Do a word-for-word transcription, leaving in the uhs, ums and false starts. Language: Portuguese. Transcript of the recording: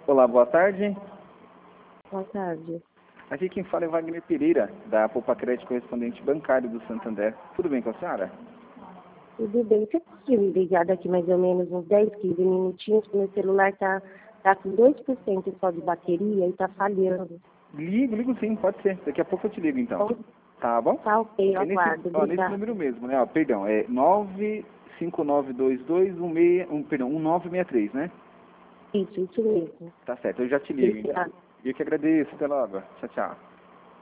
Olá, boa tarde. Boa tarde. Aqui quem fala é Wagner Pereira, da Poupa Crédito Correspondente Bancário do Santander. Tudo bem com a senhora? Tudo bem. Você conseguiu me ligar daqui mais ou menos uns dez, quinze minutinhos, que meu celular tá, tá com dois por cento só de bateria e tá falhando. Ligo, ligo sim, pode ser. Daqui a pouco eu te ligo então. Bom, Tá bom? tá ok, eu É nesse, aguardo. ó, nesse Obrigada. número mesmo, né? Ó, perdão, é nove cinco nove dois dois um seis, um, perdão, um nove seis três, né? Isso, isso mesmo. Tá certo, eu já te ligo então. Obrigada. Eu que agradeço, até logo. Tchau, tchau.